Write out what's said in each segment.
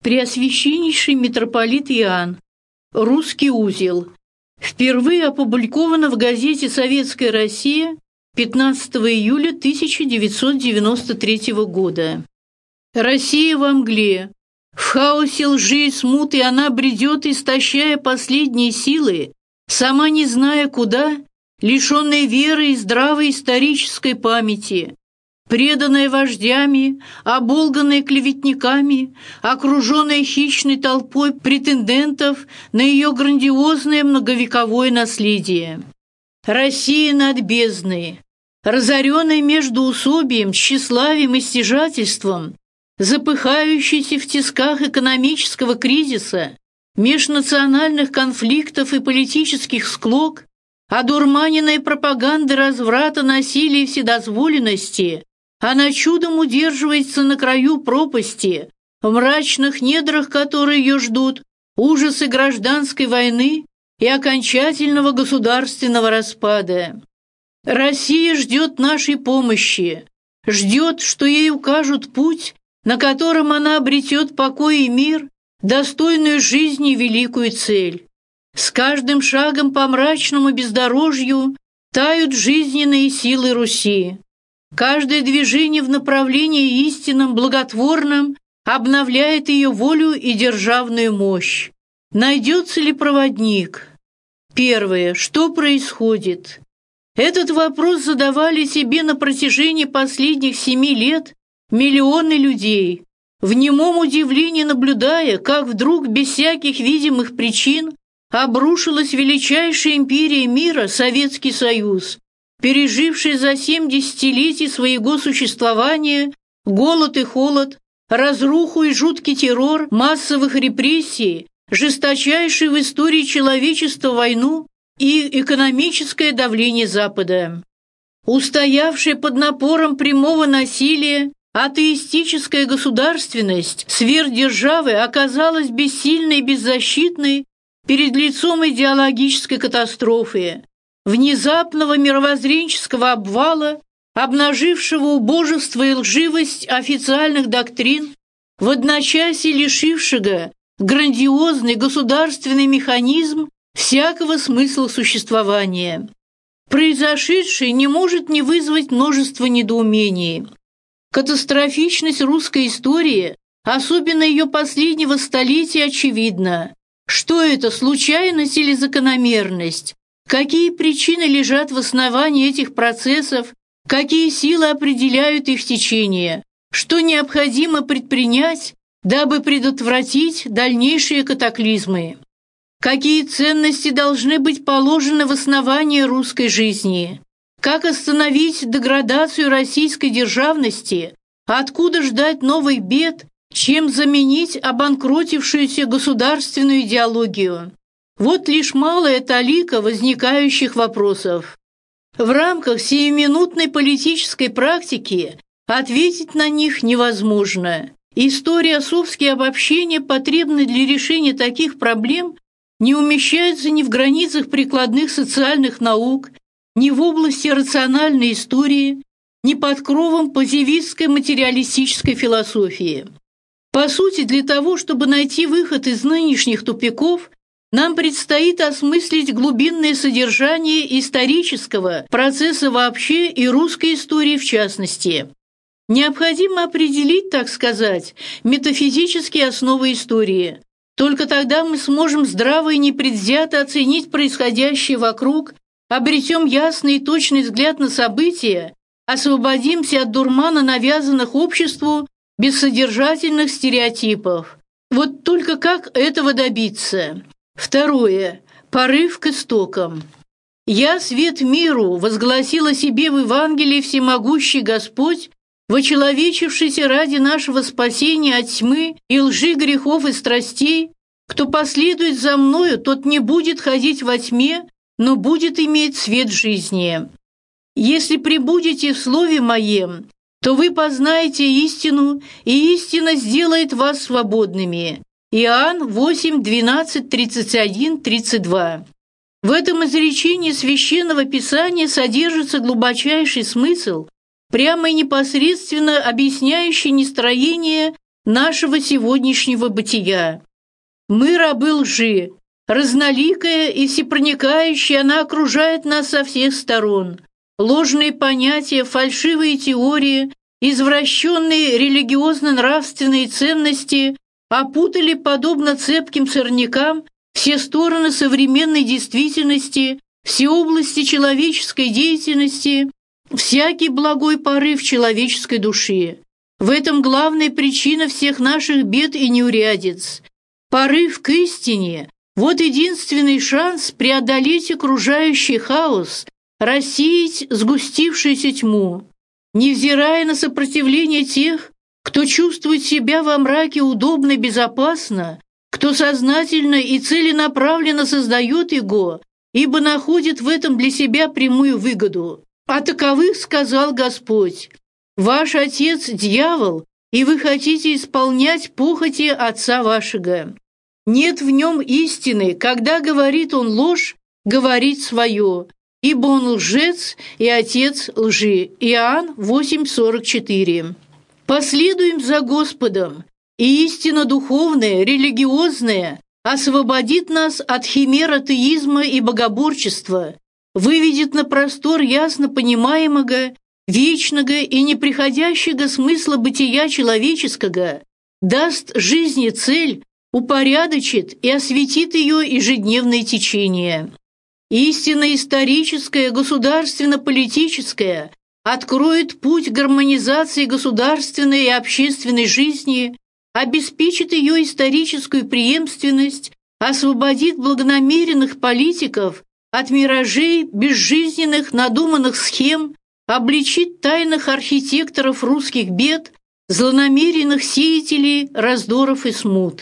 Преосвященнейший митрополит Иоанн. Русский узел. Впервые опубликовано в газете «Советская Россия» 15 июля 1993 года. Россия во мгле. В хаосе лжи и смуты она бредет, истощая последние силы, сама не зная куда, лишенная веры и здравой исторической памяти, преданная вождями, оболганная клеветниками, окруженная хищной толпой претендентов на ее грандиозное многовековое наследие. Россия над бездной, разоренная междоусобием, тщеславием и стяжательством, запыхающаяся в тисках экономического кризиса, межнациональных конфликтов и политических склок, одурманенная пропагандой разврата, насилия и вседозволенности, она чудом удерживается на краю пропасти, в мрачных недрах которой ее ждут ужасы гражданской войны и окончательного государственного распада. Россия ждет нашей помощи, ждет, что ей укажут путь, на котором она обретет покой и мир, достойную жизни и великую цель. С каждым шагом по мрачному бездорожью тают жизненные силы Руси. Каждое движение в направлении истинном, благотворном обновляет ее волю и державную мощь. Найдется ли проводник? Первое. Что происходит? Этот вопрос задавали себе на протяжении последних 7 лет миллионы людей, в немом удивлении наблюдая, как вдруг без всяких видимых причин обрушилась величайшая империя мира Советский Союз, переживший за 7 десятилетий своего существования голод и холод, разруху и жуткий террор массовых репрессий, жесточайшую в истории человечества войну и экономическое давление Запада. Устоявшая под напором прямого насилия атеистическая государственность сверхдержавы оказалась бессильной и беззащитной перед лицом идеологической катастрофы, внезапного мировоззренческого обвала, обнажившего убожество и лживость официальных доктрин, в одночасье лишившего грандиозный государственный механизм всякого смысла существования. Произошедшее не может не вызвать множество недоумений. Катастрофичность русской истории, особенно ее последнего столетия, очевидна. Что это, случайность или закономерность? Какие причины лежат в основании этих процессов? Какие силы определяют их течение? Что необходимо предпринять, дабы предотвратить дальнейшие катаклизмы? Какие ценности должны быть положены в основание русской жизни? Как остановить деградацию российской державности? Откуда ждать новых бед? Чем заменить обанкротившуюся государственную идеологию? Вот лишь малая талика возникающих вопросов. В рамках сиюминутной политической практики ответить на них невозможно. Историосовские обобщения, потребные для решения таких проблем, не умещаются ни в границах прикладных социальных наук, ни в области рациональной истории, ни под кровом позитивистской материалистической философии. По сути, для того, чтобы найти выход из нынешних тупиков, нам предстоит осмыслить глубинное содержание исторического процесса вообще и русской истории в частности. Необходимо определить, так сказать, метафизические основы истории. Только тогда мы сможем здраво и непредвзято оценить происходящее вокруг, обретем ясный и точный взгляд на события, освободимся от дурмана, навязанных обществу бессодержательных стереотипов. Вот только как этого добиться? Второе. Порыв к истокам. «Я свет миру», возгласил о себе в Евангелии всемогущий Господь, вочеловечившийся ради нашего спасения от тьмы и лжи грехов и страстей. Кто последует за мною, тот не будет ходить во тьме, но будет иметь свет жизни. Если пребудете в слове моем, то вы познаете истину, и истина сделает вас свободными». Иоанн 8, 12, 31, 32. В этом изречении Священного Писания содержится глубочайший смысл, прямо и непосредственно объясняющий нестроение нашего сегодняшнего бытия. Мы рабы лжи. Разноликая и всепроникающая, она окружает нас со всех сторон. Ложные понятия, фальшивые теории, извращенные религиозно-нравственные ценности опутали, подобно цепким сорнякам, все стороны современной действительности, все области человеческой деятельности, всякий благой порыв человеческой души. В этом главная причина всех наших бед и неурядиц. Порыв к истине – вот единственный шанс преодолеть окружающий хаос, рассеять сгустившуюся тьму. Невзирая на сопротивление тех, кто чувствует себя во мраке удобно и безопасно, кто сознательно и целенаправленно создает его, ибо находит в этом для себя прямую выгоду. О таковых сказал Господь: «Ваш отец – дьявол, и вы хотите исполнять похоти отца вашего». Нет в нем истины, когда говорит он ложь, говорит свое, ибо он лжец и отец лжи. Иоанн 8:44. Последуем за Господом, и истина духовная, религиозная освободит нас от химер атеизма и богоборчества, выведет на простор ясно понимаемого, вечного и неприходящего смысла бытия человеческого, даст жизни цель, упорядочит и осветит ее ежедневное течение. Истина историческая, государственно-политическая откроет путь гармонизации государственной и общественной жизни, обеспечит ее историческую преемственность, освободит благонамеренных политиков от миражей, безжизненных надуманных схем, обличит тайных архитекторов русских бед, злонамеренных сеятелей раздоров и смут.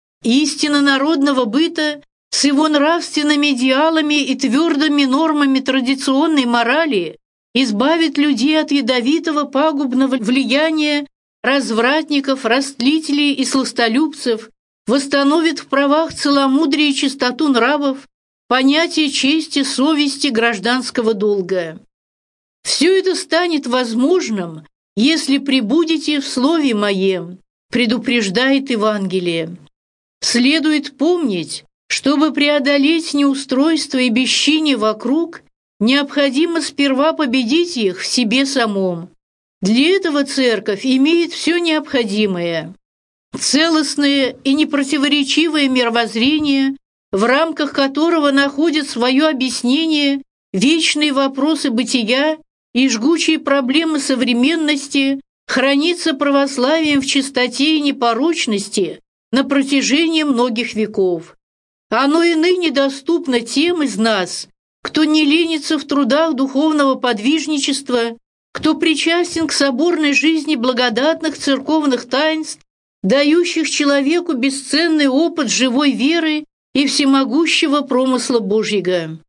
Истина народного быта с его нравственными идеалами и твердыми нормами традиционной морали избавит людей от ядовитого пагубного влияния развратников, растлителей и сластолюбцев, восстановит в правах целомудрие и чистоту нравов, понятие чести, совести, гражданского долга. Все это станет возможным, если пребудете в Слове Моем, предупреждает Евангелие. Следует помнить, чтобы преодолеть неустройство и бесчиние вокруг, необходимо сперва победить их в себе самом. Для этого Церковь имеет все необходимое. Целостное и непротиворечивое мировоззрение, в рамках которого находят свое объяснение вечные вопросы бытия и жгучие проблемы современности, хранится православием в чистоте и непорочности на протяжении многих веков. Оно и ныне доступно тем из нас, кто не ленится в трудах духовного подвижничества, кто причастен к соборной жизни благодатных церковных таинств, дающих человеку бесценный опыт живой веры и всемогущего промысла Божьего.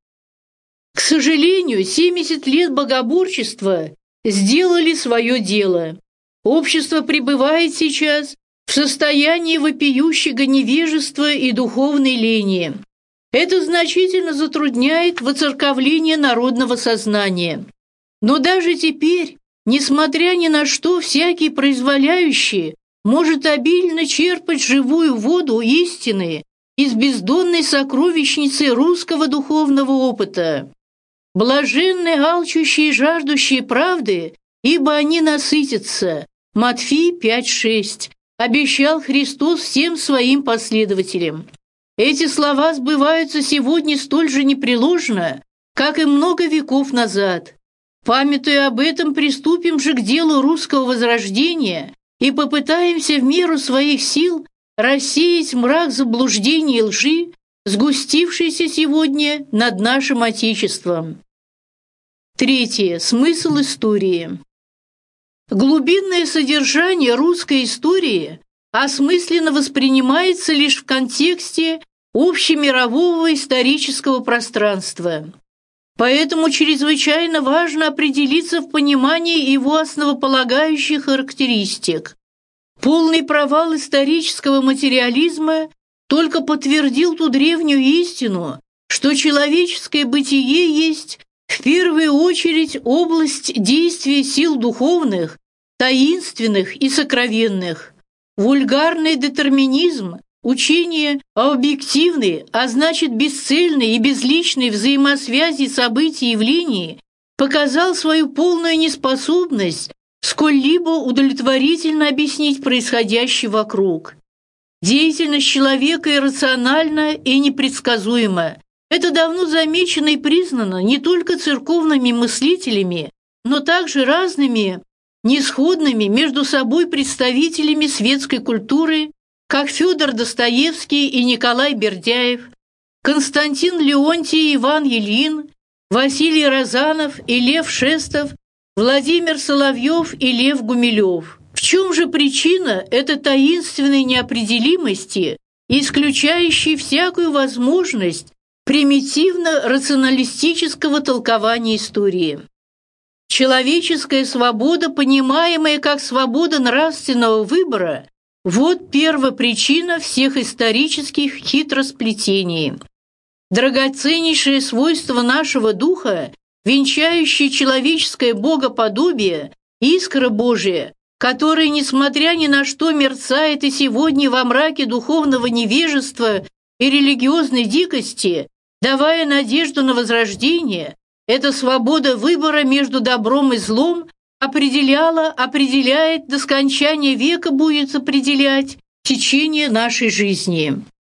К сожалению, 70 лет богоборчества сделали свое дело. Общество пребывает сейчас в состоянии вопиющего невежества и духовной лени. Это значительно затрудняет воцерковление народного сознания. Но даже теперь, несмотря ни на что, всякий произволяющий может обильно черпать живую воду истины из бездонной сокровищницы русского духовного опыта. Блаженны алчущие и жаждущие правды, ибо они насытятся. Матфей 5:6. Обещал Христос всем своим последователям. Эти слова сбываются сегодня столь же непреложно, как и много веков назад. Памятуя об этом, приступим же к делу русского возрождения и попытаемся в меру своих сил рассеять мрак заблуждений и лжи, сгустившийся сегодня над нашим Отечеством. Третье. Смысл истории. Глубинное содержание русской истории осмысленно воспринимается лишь в контексте общемирового исторического пространства. Поэтому чрезвычайно важно определиться в понимании его основополагающих характеристик. Полный провал исторического материализма только подтвердил ту древнюю истину, что человеческое бытие есть в первую очередь область действия сил духовных, таинственных и сокровенных. вульгарный детерминизм, учение о объективной, а значит бесцельной и безличной взаимосвязи событий и явлений показал свою полную неспособность сколь-либо удовлетворительно объяснить происходящее вокруг. Деятельность человека иррациональна и непредсказуема. Это давно замечено и признано не только церковными мыслителями, но также разными, несходными между собой представителями светской культуры, как Федор Достоевский и Николай Бердяев, Константин Леонтий и Иван Ильин, Василий Розанов и Лев Шестов, Владимир Соловьев и Лев Гумилев. В чем же причина этой таинственной неопределимости, исключающей всякую возможность примитивно-рационалистического толкования истории? Человеческая свобода, понимаемая как свобода нравственного выбора, вот первопричина всех исторических хитросплетений. Драгоценнейшее свойство нашего духа, венчающее человеческое богоподобие, искра Божия, которая, несмотря ни на что, мерцает и сегодня во мраке духовного невежества и религиозной дикости, давая надежду на возрождение, эта свобода выбора между добром и злом определяет, до скончания века будет определять течение нашей жизни.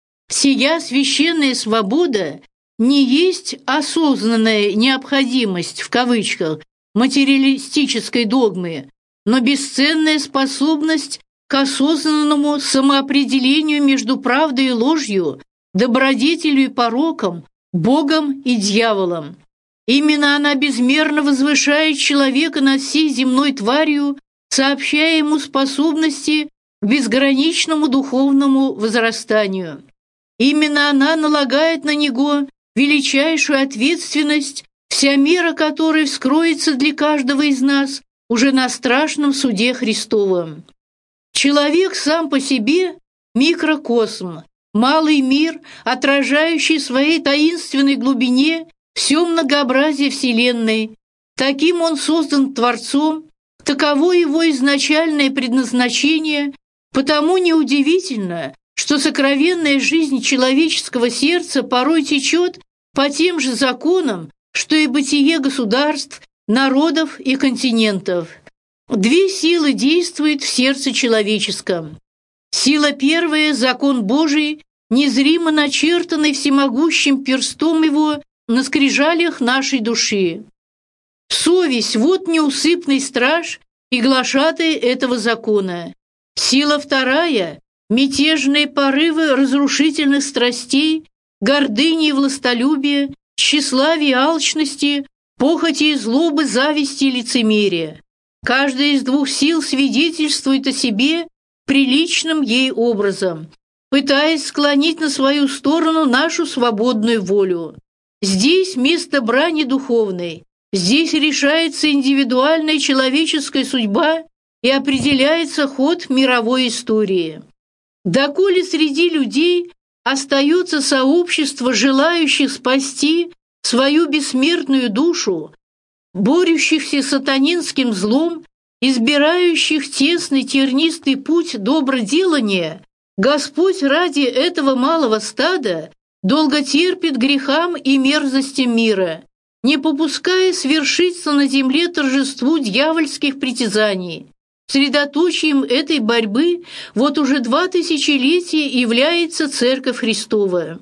Сия священная свобода не есть осознанная необходимость, в кавычках, материалистической догмы, но бесценная способность к осознанному самоопределению между правдой и ложью, добродетелью и пороком, Богом и дьяволом. Именно она безмерно возвышает человека над всей земной тварью, сообщая ему способности к безграничному духовному возрастанию. Именно она налагает на него величайшую ответственность, вся мера которой вскроется для каждого из нас уже на страшном суде Христовом. Человек сам по себе – микрокосм, малый мир, отражающий в своей таинственной глубине все многообразие Вселенной. Таким он создан Творцом, таково его изначальное предназначение, потому неудивительно, что сокровенная жизнь человеческого сердца порой течет по тем же законам, что и бытие государств, народов и континентов. Две силы действуют в сердце человеческом. Сила первая – закон Божий, незримо начертанный всемогущим перстом его на скрижалях нашей души. Совесть – вот неусыпный страж и глашатай этого закона. Сила вторая – мятежные порывы разрушительных страстей, гордыни и властолюбия, тщеславия и алчности, похоти и злобы, зависти и лицемерия. Каждая из двух сил свидетельствует о себе приличным ей образом, пытаясь склонить на свою сторону нашу свободную волю. Здесь место брани духовной, здесь решается индивидуальная человеческая судьба и определяется ход мировой истории. Доколе среди людей остается сообщество желающих спасти свою бессмертную душу, борющихся с сатанинским злом, избирающих тесный тернистый путь доброделания, Господь ради этого малого стада долго терпит грехам и мерзостям мира, не попуская свершиться на земле торжеству дьявольских притязаний. Средоточием этой борьбы вот уже 2 тысячелетия является Церковь Христова.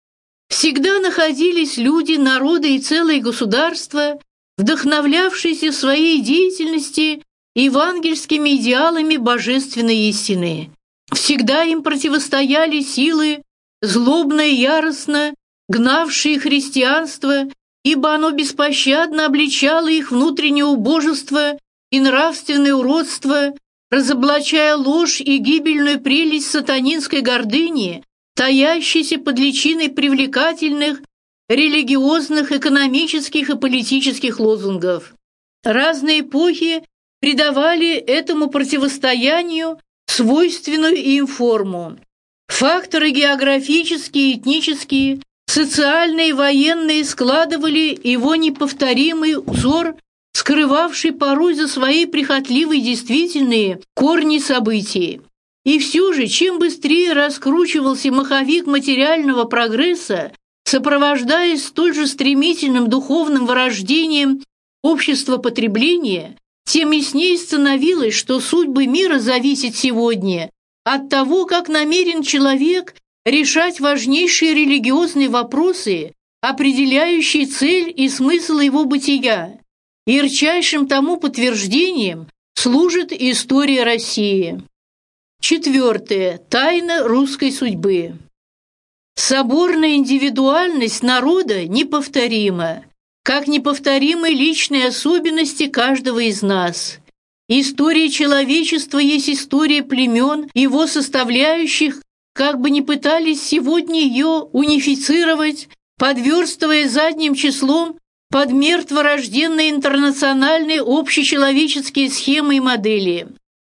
Всегда находились люди, народы и целые государства, вдохновлявшиеся в своей деятельности евангельскими идеалами божественной истины. Всегда им противостояли силы, злобно и яростно гнавшие христианство, ибо оно беспощадно обличало их внутреннее убожество и нравственное уродство, разоблачая ложь и гибельную прелесть сатанинской гордыни, таящейся под личиной привлекательных религиозных, экономических и политических лозунгов. Разные эпохи придавали этому противостоянию свойственную им форму. Факторы географические, этнические, социальные и военные складывали его неповторимый узор, скрывавший порой за своей прихотливой действительные корни событий. И все же, чем быстрее раскручивался маховик материального прогресса, сопровождаясь столь же стремительным духовным вырождением общества потребления, тем яснее становилось, что судьбы мира зависят сегодня от того, как намерен человек решать важнейшие религиозные вопросы, определяющие цель и смысл его бытия. И ярчайшим тому подтверждением служит история России. 4. Тайна русской судьбы. Соборная индивидуальность народа неповторима, как неповторимы личные особенности каждого из нас. История человечества есть история племен, его составляющих, как бы ни пытались сегодня ее унифицировать, подверстывая задним числом под мертворожденные интернациональные общечеловеческие схемы и модели.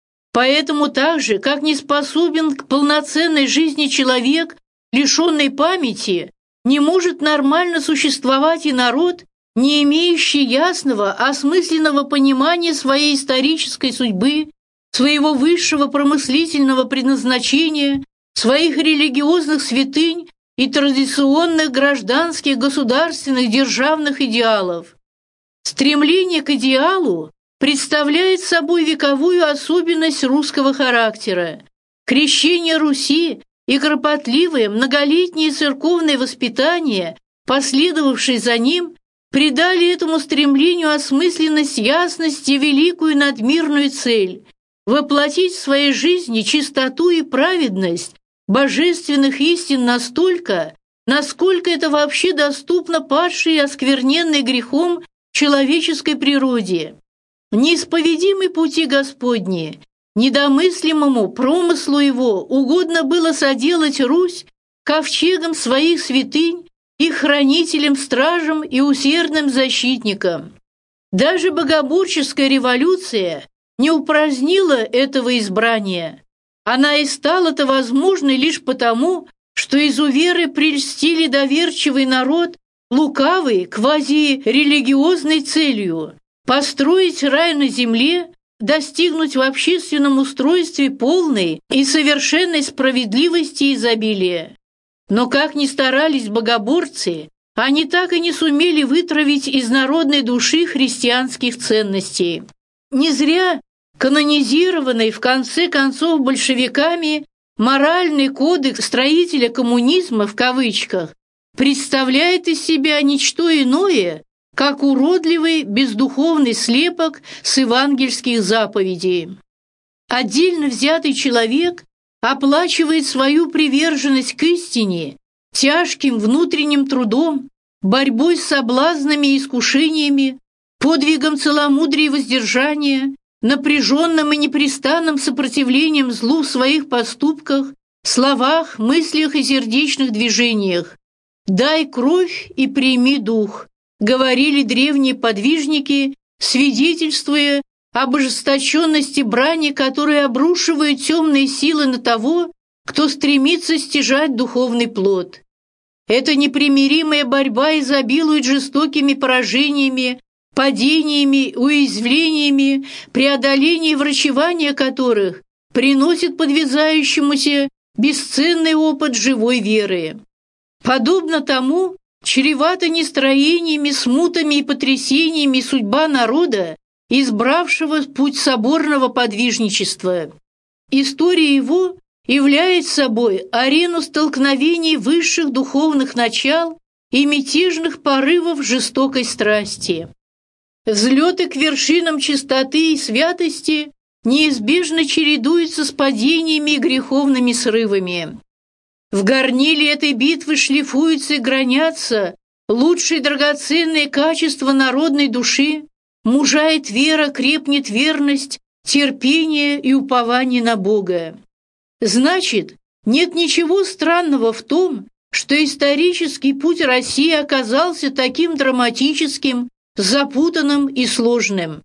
Поэтому так же, как не способен к полноценной жизни человек, лишенный памяти, не может нормально существовать и народ, не имеющий ясного, осмысленного понимания своей исторической судьбы, своего высшего промыслительного предназначения, своих религиозных святынь и традиционных гражданских, государственных, державных идеалов. Стремление к идеалу представляет собой вековую особенность русского характера. Крещение Руси и кропотливое многолетнее церковное воспитание, последовавшее за ним, придали этому стремлению осмысленность, ясность и великую надмирную цель – воплотить в своей жизни чистоту и праведность божественных истин настолько, насколько это вообще доступно падшей и оскверненной грехом человеческой природе. Неисповедимы пути Господни, недомыслимому промыслу его угодно было соделать Русь ковчегом своих святынь, их хранителем, стражем и усердным защитником. Даже богоборческая революция не упразднила этого избрания. Она и стала-то возможной лишь потому, что изуверы прельстили доверчивый народ лукавой, квазирелигиозной целью построить рай на земле, достигнуть в общественном устройстве полной и совершенной справедливости и изобилия. Но как ни старались богоборцы, они так и не сумели вытравить из народной души христианских ценностей. Не зря канонизированный в конце концов большевиками моральный кодекс строителя коммунизма в кавычках представляет из себя ничто иное, как уродливый бездуховный слепок с евангельских заповедей. Отдельно взятый человек оплачивает свою приверженность к истине тяжким внутренним трудом, борьбой с соблазнами и искушениями, подвигом целомудрия и воздержания, напряженным и непрестанным сопротивлением злу в своих поступках, словах, мыслях и сердечных движениях. «Дай кровь и прими дух», говорили древние подвижники, свидетельствуя об ожесточенности брани, которая обрушивает темные силы на того, кто стремится стяжать духовный плод. Эта непримиримая борьба изобилует жестокими поражениями, падениями, уязвлениями, преодоление и врачевание которых приносит подвязающемуся бесценный опыт живой веры. Подобно тому, чревата нестроениями, смутами и потрясениями судьба народа, избравшего путь соборного подвижничества. История его является собой арену столкновений высших духовных начал и мятежных порывов жестокой страсти. Взлеты к вершинам чистоты и святости неизбежно чередуются с падениями и греховными срывами. В горниле этой битвы шлифуются и гранятся лучшие драгоценные качества народной души, мужает вера, крепнет верность, терпение и упование на Бога. Значит, нет ничего странного в том, что исторический путь России оказался таким драматическим, запутанным и сложным.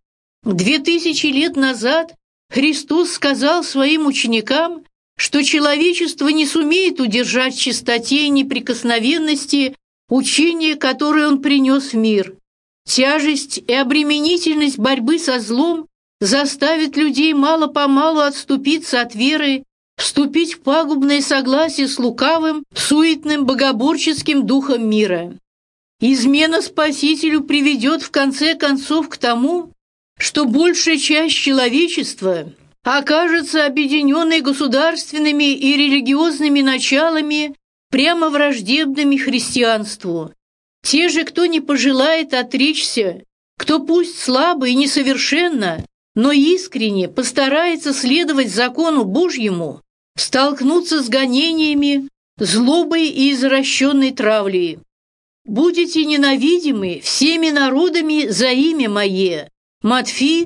2000 лет назад Христос сказал своим ученикам, что человечество не сумеет удержать в чистоте и неприкосновенности учение, которое он принес в мир. Тяжесть и обременительность борьбы со злом заставит людей мало-помалу отступиться от веры, вступить в пагубное согласие с лукавым, суетным, богоборческим духом мира. Измена Спасителю приведет в конце концов к тому, что большая часть человечества окажется объединенной государственными и религиозными началами, прямо враждебными христианству. Те же, кто не пожелает отречься, кто пусть слабо и несовершенно, но искренне постарается следовать закону Божьему, столкнутся с гонениями, злобой и извращенной травлей. «Будете ненавидимы всеми народами за имя Мое». Матфей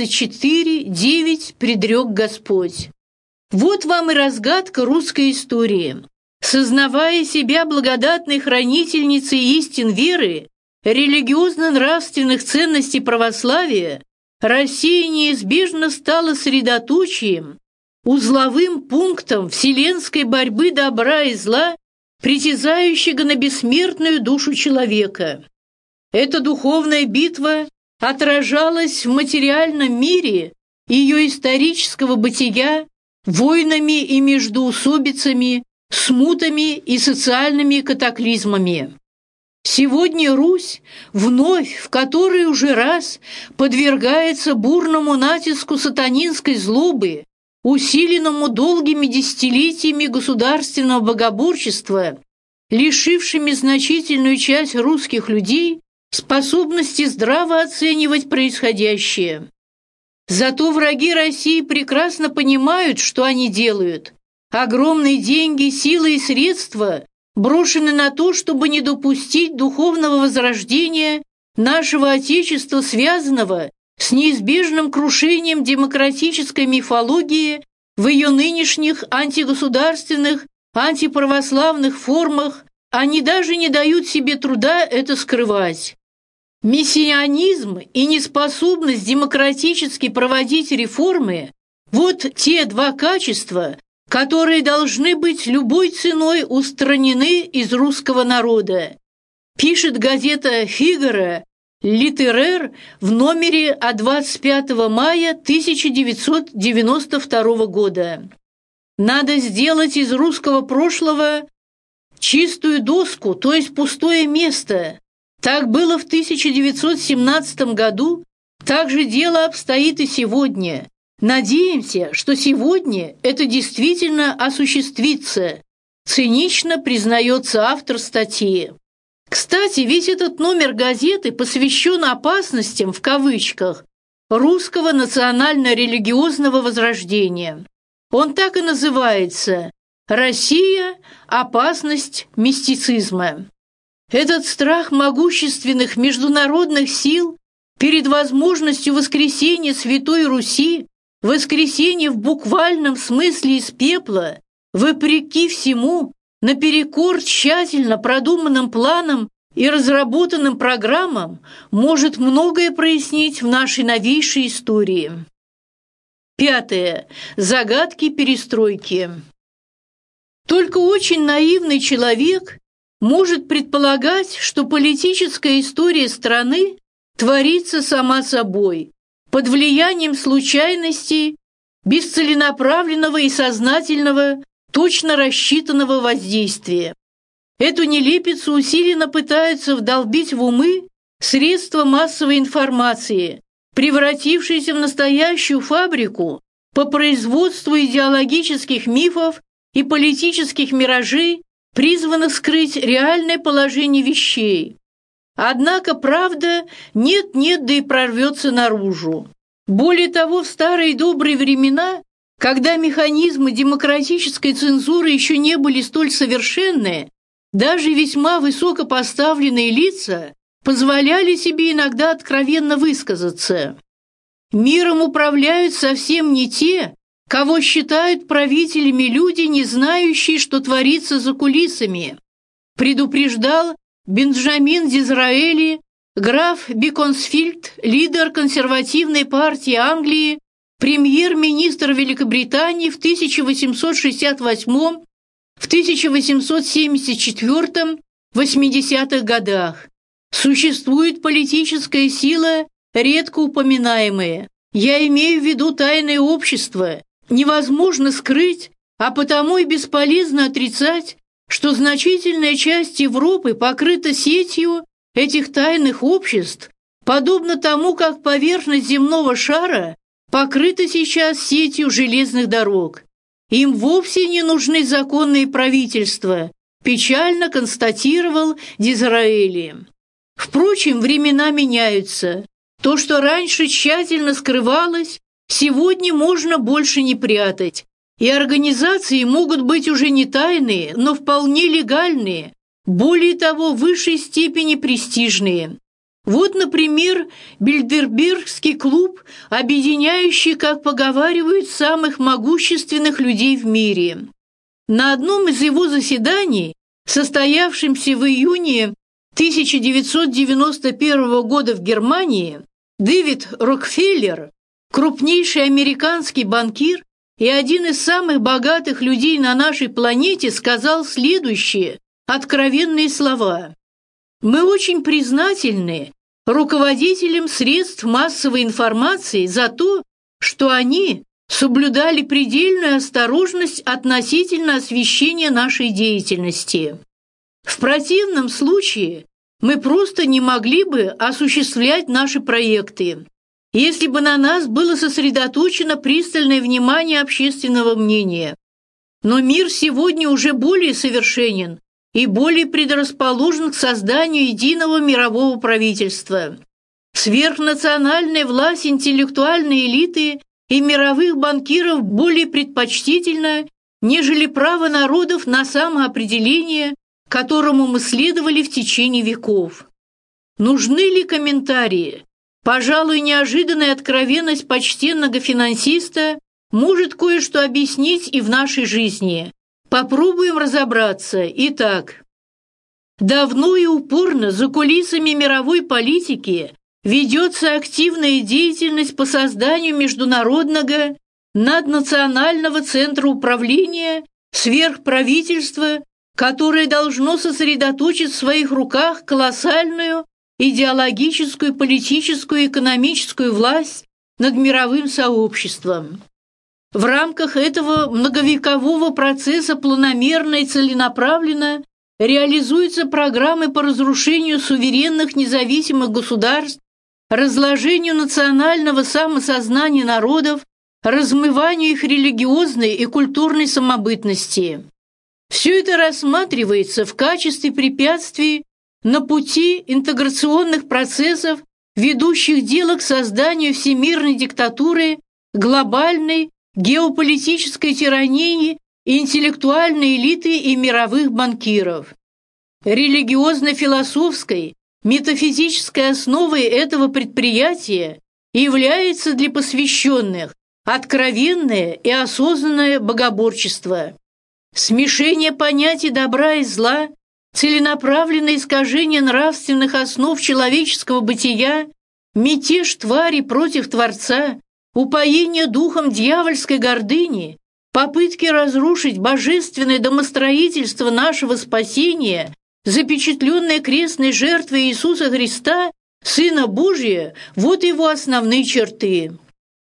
24:9 предрек Господь. Вот вам и разгадка русской истории. Сознавая себя благодатной хранительницей истин веры, религиозно-нравственных ценностей православия, Россия неизбежно стала средоточием, узловым пунктом вселенской борьбы добра и зла, притязающего на бессмертную душу человека. Эта духовная битва отражалась в материальном мире ее исторического бытия войнами и междоусобицами, смутами и социальными катаклизмами. Сегодня Русь вновь, в который уже раз, подвергается бурному натиску сатанинской злобы, усиленному долгими десятилетиями государственного богоборчества, лишившими значительную часть русских людей способности здраво оценивать происходящее. Зато враги России прекрасно понимают, что они делают. Огромные деньги, силы и средства брошены на то, чтобы не допустить духовного возрождения нашего Отечества, связанного с неизбежным крушением демократической мифологии в ее нынешних антигосударственных, антиправославных формах. Они даже не дают себе труда это скрывать. Мессианизм и неспособность демократически проводить реформы – вот те два качества, которые должны быть любой ценой устранены из русского народа, пишет газета «Фигаро» «Литерер» в номере от 25 мая 1992 года. Надо сделать из русского прошлого чистую доску, то есть пустое место. Так было в 1917 году, так же дело обстоит и сегодня. Надеемся, что сегодня это действительно осуществится, цинично признается автор статьи. Кстати, весь этот номер газеты посвящен опасностям, в кавычках, русского национально-религиозного возрождения. Он так и называется «Россия. Опасность мистицизма». Этот страх могущественных международных сил перед возможностью воскресения Святой Руси, воскресения в буквальном смысле из пепла, вопреки всему, наперекор тщательно продуманным планам и разработанным программам, может многое прояснить в нашей новейшей истории. 5. Загадки перестройки. Только очень наивный человек может предполагать, что политическая история страны творится сама собой, под влиянием случайностей, бесцеленаправленного и сознательного, точно рассчитанного воздействия. Эту нелепицу усиленно пытаются вдолбить в умы средства массовой информации, превратившиеся в настоящую фабрику по производству идеологических мифов и политических миражей, призванных скрыть реальное положение вещей. Однако правда нет-нет, да и прорвется наружу. Более того, в старые добрые времена, когда механизмы демократической цензуры еще не были столь совершенны, даже весьма высокопоставленные лица позволяли себе иногда откровенно высказаться. Миром управляют совсем не те, кого считают правителями люди, не знающие, что творится за кулисами, предупреждал Бенджамин Дизраэли, граф Биконсфильд, лидер консервативной партии Англии, премьер-министр Великобритании в 1868, в 1874, 80-х годах. Существует политическая сила, редко упоминаемая. Я имею в виду тайное общество. Невозможно скрыть а потому и бесполезно отрицать, что значительная часть Европы покрыта сетью этих тайных обществ, подобно тому, как поверхность земного шара покрыта сейчас сетью железных дорог. Им вовсе не нужны законные правительства, печально констатировал Дизраэли. Впрочем, времена меняются. То, что раньше тщательно скрывалось, сегодня можно больше не прятать. И организации могут быть уже не тайные, но вполне легальные, более того, в высшей степени престижные. Вот, например, Бильдербергский клуб, объединяющий, как поговаривают, самых могущественных людей в мире. На одном из его заседаний, состоявшемся в июне 1991 года в Германии, Дэвид Рокфеллер, крупнейший американский банкир и один из самых богатых людей на нашей планете, сказал следующие откровенные слова: «Мы очень признательны руководителям средств массовой информации за то, что они соблюдали предельную осторожность относительно освещения нашей деятельности. В противном случае мы просто не могли бы осуществлять наши проекты, если бы на нас было сосредоточено пристальное внимание общественного мнения. Но мир сегодня уже более совершенен и более предрасположен к созданию единого мирового правительства. Сверхнациональная власть интеллектуальной элиты и мировых банкиров более предпочтительна, нежели право народов на самоопределение, которому мы следовали в течение веков. Нужны ли комментарии? Пожалуй, неожиданная откровенность почтенного финансиста может кое-что объяснить и в нашей жизни. Попробуем разобраться. Итак, давно и упорно за кулисами мировой политики ведется активная деятельность по созданию международного наднационального центра управления, сверхправительства, которое должно сосредоточить в своих руках колоссальную идеологическую, политическую и экономическую власть над мировым сообществом. В рамках этого многовекового процесса планомерно и целенаправленно реализуются программы по разрушению суверенных независимых государств, разложению национального самосознания народов, размыванию их религиозной и культурной самобытности. Все это рассматривается в качестве препятствий на пути интеграционных процессов, ведущих дело к созданию всемирной диктатуры, глобальной, геополитической тирании, интеллектуальной элиты и мировых банкиров. Религиозно-философской, метафизической основой этого предприятия является для посвященных откровенное и осознанное богоборчество. Смешение понятий добра и зла, целенаправленное искажение нравственных основ человеческого бытия, мятеж твари против Творца, упоение духом дьявольской гордыни, попытки разрушить божественное домостроительство нашего спасения, запечатленное крестной жертвой Иисуса Христа, Сына Божия, вот его основные черты.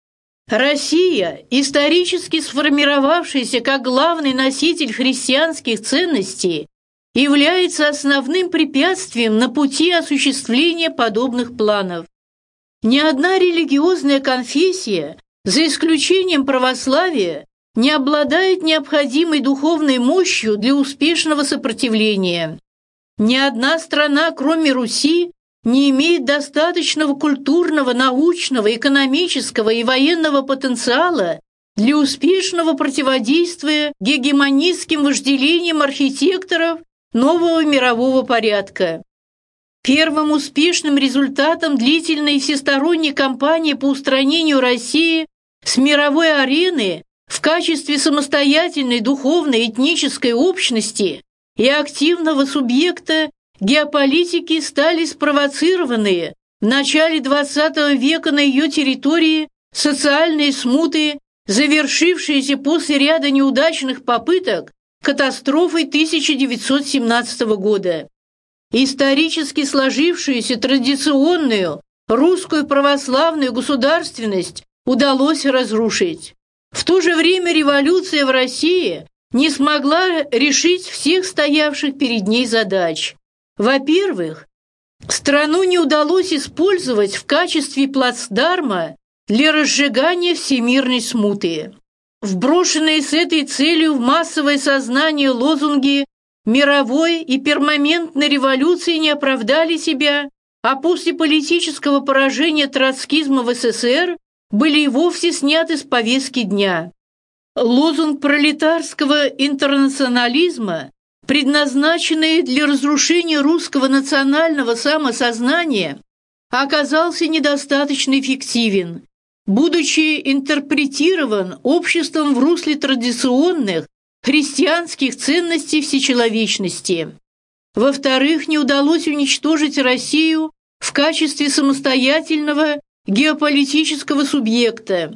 Россия, исторически сформировавшаяся как главный носитель христианских ценностей, является основным препятствием на пути осуществления подобных планов. Ни одна религиозная конфессия, за исключением православия, не обладает необходимой духовной мощью для успешного сопротивления. Ни одна страна, кроме Руси, не имеет достаточного культурного, научного, экономического и военного потенциала для успешного противодействия гегемонистским вожделениям архитекторов нового мирового порядка. Первым успешным результатом длительной и всесторонней кампании по устранению России с мировой арены в качестве самостоятельной духовной этнической общности и активного субъекта геополитики стали спровоцированные в начале XX века на ее территории социальные смуты, завершившиеся после ряда неудачных попыток катастрофой 1917 года. Исторически сложившуюся традиционную русскую православную государственность удалось разрушить. В то же время революция в России не смогла решить всех стоявших перед ней задач. Во-первых, страну не удалось использовать в качестве плацдарма для разжигания всемирной смуты. Вброшенные с этой целью в массовое сознание лозунги мировой и перманентной революции не оправдали себя, а после политического поражения троцкизма в СССР были и вовсе сняты с повестки дня. Лозунг пролетарского интернационализма, предназначенный для разрушения русского национального самосознания, оказался недостаточно эффективен, будучи интерпретирован обществом в русле традиционных христианских ценностей всечеловечности. Во-вторых, не удалось уничтожить Россию в качестве самостоятельного геополитического субъекта.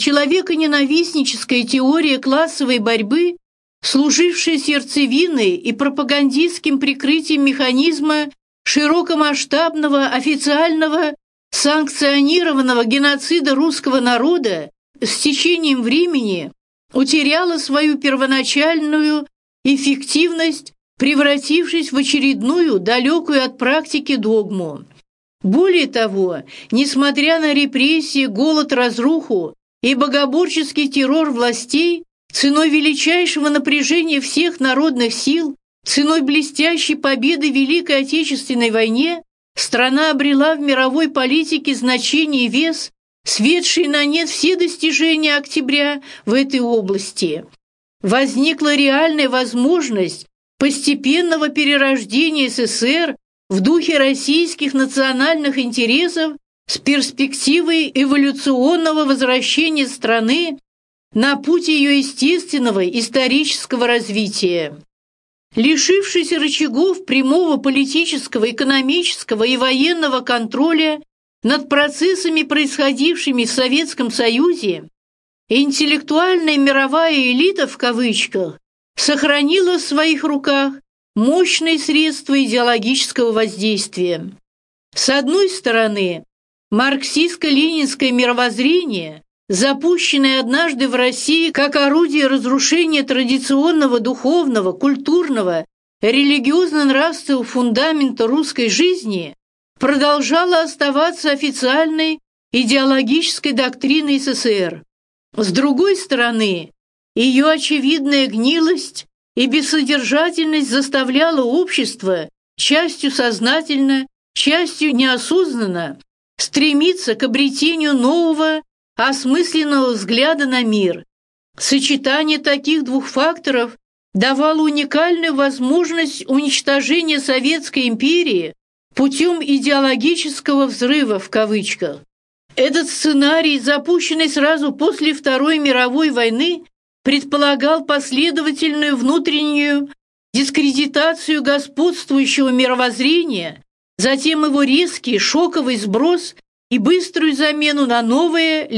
Человеконенавистническая теория классовой борьбы, служившая сердцевиной и пропагандистским прикрытием механизма широкомасштабного официального санкционированного геноцида русского народа, с течением времени утеряла свою первоначальную эффективность, превратившись в очередную, далекую от практики догму. Более того, несмотря на репрессии, голод, разруху и богоборческий террор властей, ценой величайшего напряжения всех народных сил, ценой блестящей победы в Великой Отечественной войне, страна обрела в мировой политике значение и вес, сведший на нет все достижения октября в этой области. Возникла реальная возможность постепенного перерождения СССР в духе российских национальных интересов с перспективой эволюционного возвращения страны на путь ее естественного исторического развития. Лишившись рычагов прямого политического, экономического и военного контроля над процессами, происходившими в Советском Союзе, интеллектуальная мировая элита в кавычках сохранила в своих руках мощные средства идеологического воздействия. С одной стороны, марксистско-ленинское мировоззрение, запущенное однажды в России как орудие разрушения традиционного духовного, культурного, религиозно-нравственного фундамента русской жизни, продолжало оставаться официальной идеологической доктриной СССР. С другой стороны, ее очевидная гнилость и бессодержательность заставляла общество, частью сознательно, частью неосознанно, стремиться к обретению нового, осмысленного взгляда на мир. Сочетание таких двух факторов давало уникальную возможность уничтожения Советской империи путем идеологического взрыва в кавычках. Этот сценарий, запущенный сразу после Второй мировой войны, предполагал последовательную внутреннюю дискредитацию господствующего мировоззрения, затем его резкий шоковый сброс и быструю замену на новое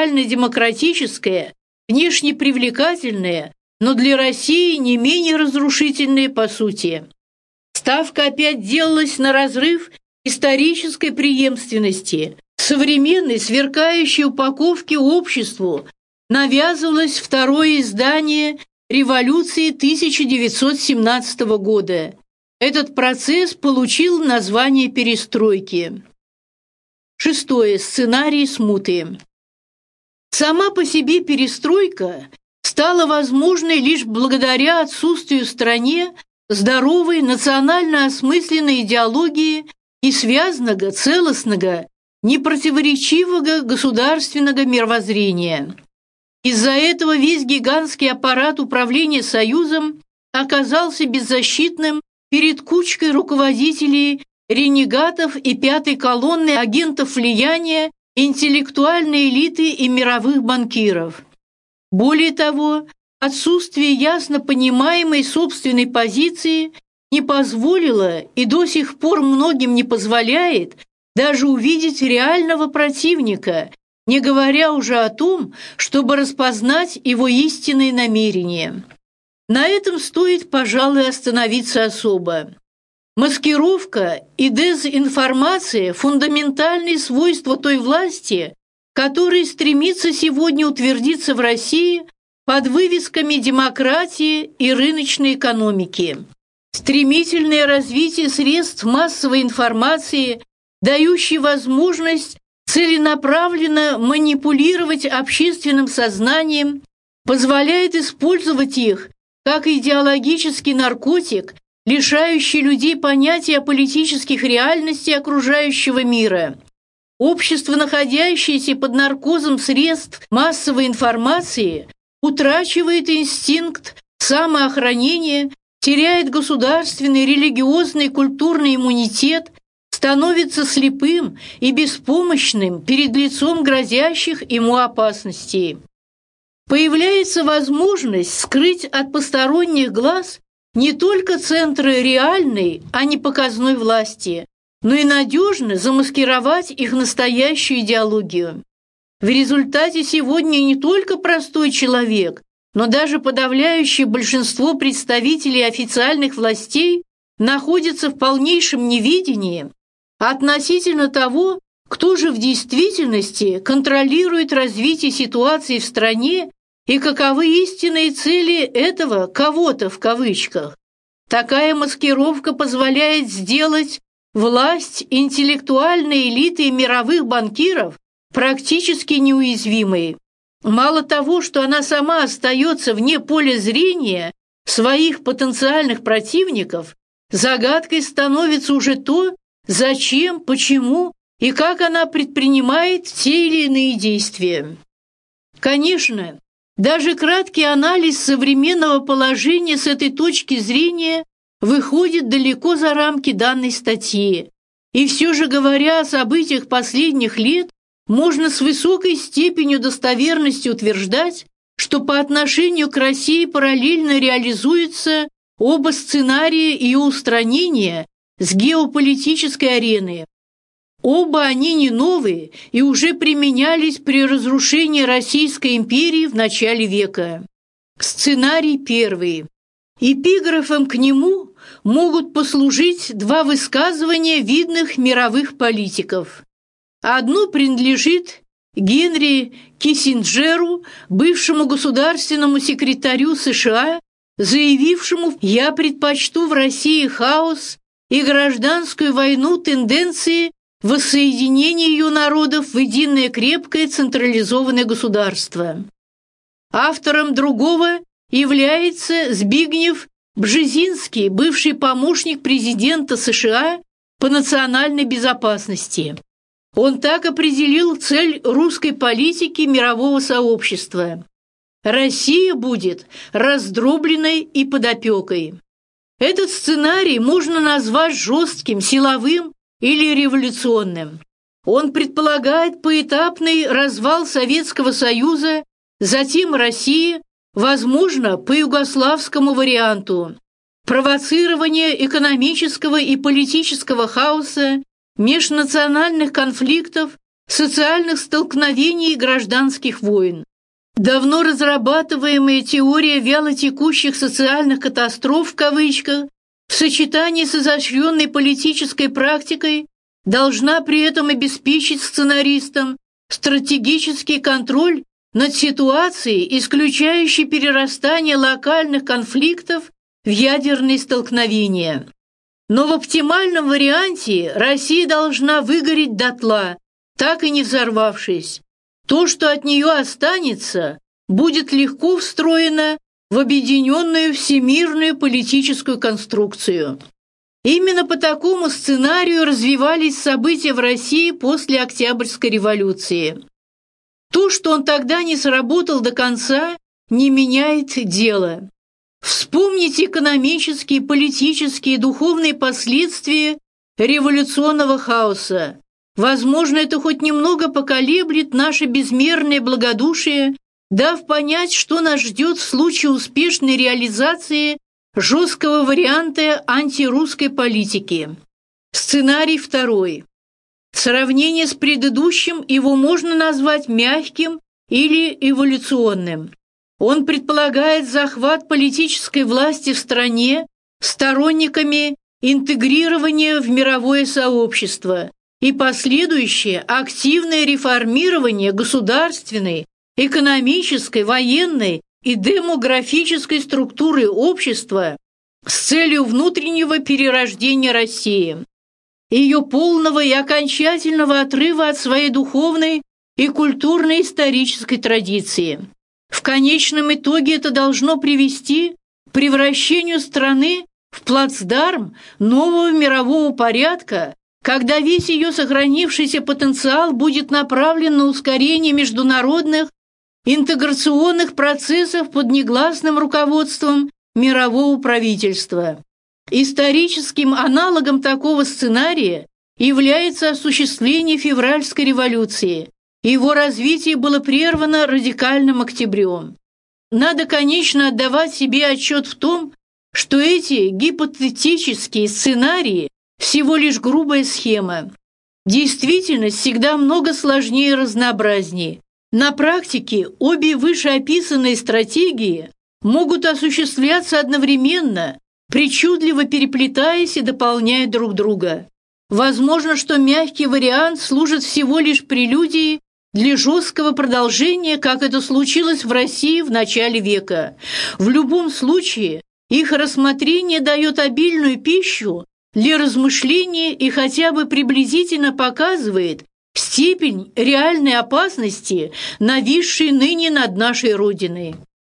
либерально-демократическое, внешне привлекательное, но для России не менее разрушительное по сути. Ставка опять делалась на разрыв исторической преемственности. Современной, сверкающей упаковки обществу навязывалось второе издание революции 1917 года. Этот процесс получил название перестройки. Шестое. Сценарий смуты. Сама по себе перестройка стала возможной лишь благодаря отсутствию в стране здоровой национально осмысленной идеологии и связанного, целостного, непротиворечивого государственного мировоззрения. Из-за этого весь гигантский аппарат управления Союзом оказался беззащитным перед кучкой руководителей, ренегатов и пятой колонны агентов влияния, интеллектуальной элиты и мировых банкиров. Более того, отсутствие ясно понимаемой собственной позиции не позволило и до сих пор многим не позволяет даже увидеть реального противника, не говоря уже о том, чтобы распознать его истинные намерения. На этом стоит, пожалуй, остановиться особо. Маскировка и дезинформация – фундаментальные свойства той власти, которая стремится сегодня утвердиться в России под вывесками демократии и рыночной экономики. Стремительное развитие средств массовой информации, дающие возможность целенаправленно манипулировать общественным сознанием, позволяет использовать их как идеологический наркотик, лишающий людей понятия о политических реальностях окружающего мира. Общество, находящееся под наркозом средств массовой информации, утрачивает инстинкт самоохранения, теряет государственный, религиозный, культурный иммунитет, становится слепым и беспомощным перед лицом грозящих ему опасностей. Появляется возможность скрыть от посторонних глаз не только центры реальной, а не показной власти, но и надежно замаскировать их настоящую идеологию. В результате сегодня не только простой человек, но даже подавляющее большинство представителей официальных властей находятся в полнейшем неведении относительно того, кто же в действительности контролирует развитие ситуации в стране и каковы истинные цели этого «кого-то» в кавычках. Такая маскировка позволяет сделать власть интеллектуальной элиты мировых банкиров практически неуязвимой. Мало того, что она сама остается вне поля зрения своих потенциальных противников, загадкой становится уже то, зачем, почему и как она предпринимает те или иные действия. Конечно, даже краткий анализ современного положения с этой точки зрения выходит далеко за рамки данной статьи. И все же, говоря о событиях последних лет, можно с высокой степенью достоверности утверждать, что по отношению к России параллельно реализуются оба сценария ее устранения с геополитической арены. Оба они не новые и уже применялись при разрушении Российской империи в начале века. Сценарий первый. Эпиграфом к нему могут послужить два высказывания видных мировых политиков. Одно принадлежит Генри Киссинджеру, бывшему государственному секретарю США, заявившему: «Я предпочту в России хаос и гражданскую войну тенденции воссоединения ее народов в единое крепкое централизованное государство». Автором другого является Збигнев Бжезинский, бывший помощник президента США по национальной безопасности. Он так определил цель русской политики мирового сообщества. Россия будет раздробленной и под опекой. Этот сценарий можно назвать жестким, силовым или революционным. Он предполагает поэтапный развал Советского Союза, затем России, возможно, по югославскому варианту, провоцирование экономического и политического хаоса, межнациональных конфликтов, социальных столкновений и гражданских войн. Давно разрабатываемая теория вялотекущих социальных катастроф в кавычках в сочетании с изощренной политической практикой должна при этом обеспечить сценаристам стратегический контроль над ситуацией, исключающей перерастание локальных конфликтов в ядерные столкновения. Но в оптимальном варианте Россия должна выгореть дотла, так и не взорвавшись. То, что от нее останется, будет легко встроено в объединенную всемирную политическую конструкцию. Именно по такому сценарию развивались события в России после Октябрьской революции. То, что он тогда не сработал до конца, не меняет дело. Вспомните экономические, политические и духовные последствия революционного хаоса. Возможно, это хоть немного поколеблет наше безмерное благодушие, дав понять, что нас ждет в случае успешной реализации жесткого варианта антирусской политики. Сценарий второй. В сравнении с предыдущим его можно назвать мягким или эволюционным. Он предполагает захват политической власти в стране сторонниками интегрирования в мировое сообщество и последующее активное реформирование государственной, экономической, военной и демографической структуры общества с целью внутреннего перерождения России, ее полного и окончательного отрыва от своей духовной и культурно-исторической традиции. В конечном итоге это должно привести к превращению страны в плацдарм нового мирового порядка, когда весь ее сохранившийся потенциал будет направлен на ускорение международных интеграционных процессов под негласным руководством мирового правительства. Историческим аналогом такого сценария является осуществление февральской революции. Его развитие было прервано радикальным октябрем. Надо, конечно, отдавать себе отчет в том, что эти гипотетические сценарии всего лишь грубая схема. Действительность всегда много сложнее и разнообразнее. На практике обе вышеописанные стратегии могут осуществляться одновременно, причудливо переплетаясь и дополняя друг друга. Возможно, что мягкий вариант служит всего лишь прелюдией для жесткого продолжения, как это случилось в России в начале века. В любом случае, их рассмотрение дает обильную пищу для размышления и хотя бы приблизительно показывает степень реальной опасности, нависшей ныне над нашей Родиной.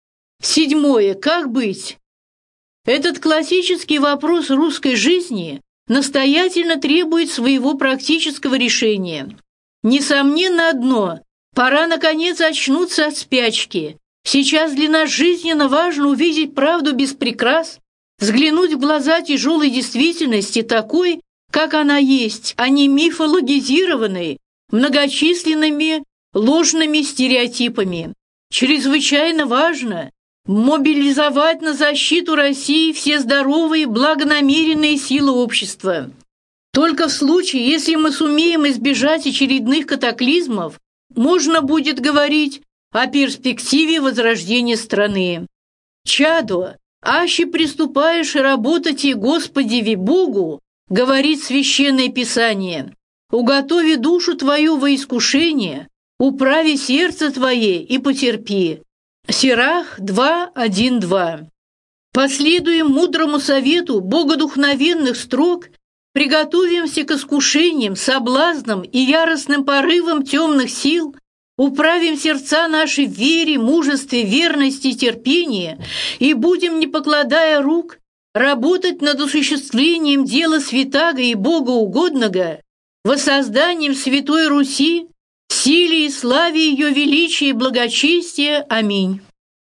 7. Как быть? Этот классический вопрос русской жизни настоятельно требует своего практического решения. Несомненно одно – пора, наконец, очнуться от спячки. Сейчас для нас жизненно важно увидеть правду без прикрас, взглянуть в глаза тяжелой действительности такой, как она есть, а не мифологизированной многочисленными ложными стереотипами. Чрезвычайно важно мобилизовать на защиту России все здоровые, благонамеренные силы общества. Только в случае, если мы сумеем избежать очередных катаклизмов, можно будет говорить о перспективе возрождения страны. «Чадо, аще приступаешь работать и Господеви Богу, говорит Священное Писание, уготови душу твою во искушение, управи сердце твое и потерпи». Сирах 2:1-2. Последуем мудрому совету богодухновенных строк, приготовимся к искушениям, соблазнам и яростным порывам темных сил, управим сердца наши в вере, мужестве, верности и терпении и будем, не покладая рук, работать над осуществлением дела святаго и богоугодного, воссозданием Святой Руси, силе и славе ее величия и благочестия. Аминь.